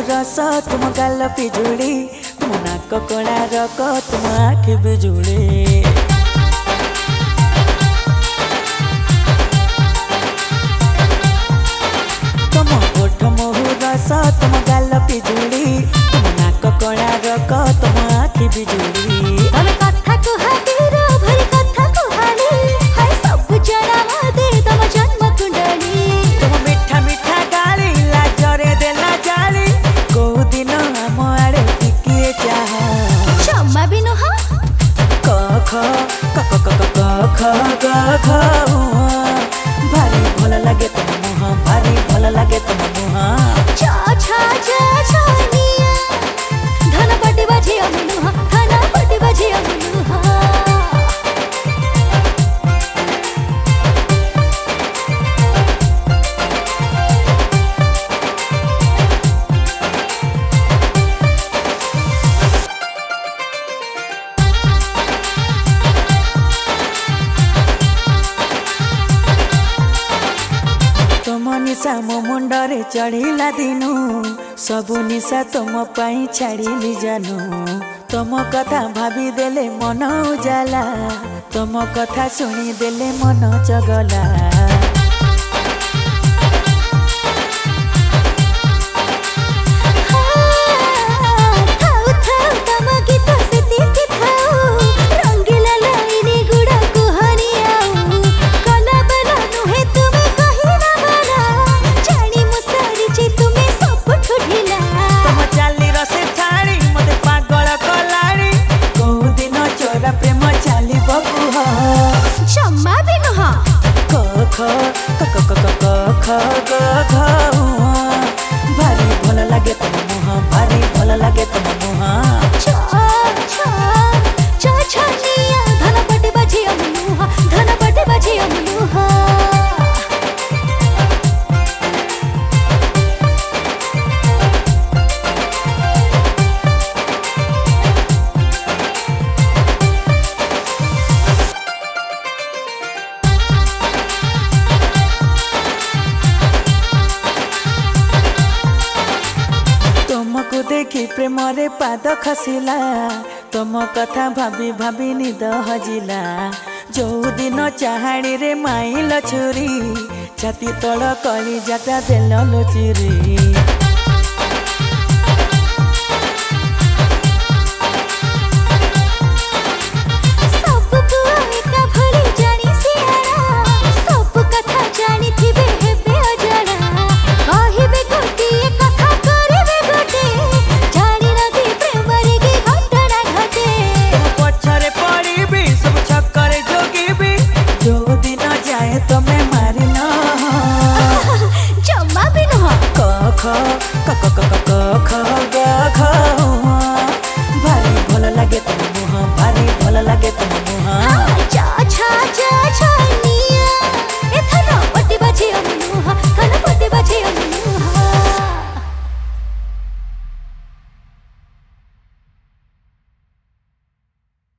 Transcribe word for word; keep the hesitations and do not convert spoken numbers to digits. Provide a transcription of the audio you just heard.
रस तुम गाल पिजुड़ी तुम नाक कणा रक तुम आखि बिजुड़ी तुम ओठ महु रस तुम गाल पिजुड़ी तुम नाक कणा रक तुम आखि बिजुड़ी तमे कथा कुहातीर भरी कथा कुहानी हाय सब जणा दे तम जन्म कुंडली तुम मीठा मीठा गाली लाजरे देला जाली को दिन हम आड़े टिकिए चाह क्षमा भी नुह क ख क क क क ख ग घ भारी भल लागे तुम मुह भारी भल लागे तुम मुह छा छा छा छानिया धन पटी बाजी अमनुह धन पटी बाजी अमनुह निशा मो मुंडरे चढ़िला दिनु सबु निशा तुम पाई छाड़ी जानू तुम कथा भाभी देले मन उजाला तुम कथा शुणी देले मन चगला प्रेम चाली बबुह क्षमा भी नुह क ख क क क क ख ग घ भारी भल लागे तुम मुह भारी भल लागे तुम मुह छा छा छा छानिया धन पटी बाजी अमनुह धन पटी बाजी अमनुह तुमको देखी प्रेम रे पाद खसिला तुम कथा भाभी भाभी निद हजिला जो दिन चाहाड़ी रे माइल छुरी छाती तल कली जाता देल लुचिरी तुम्हें मारी न क्षमा भी नुह क ख क क क क ख ग घ भारी भल लागे तुम मुह भारी भल लागे तुम मुह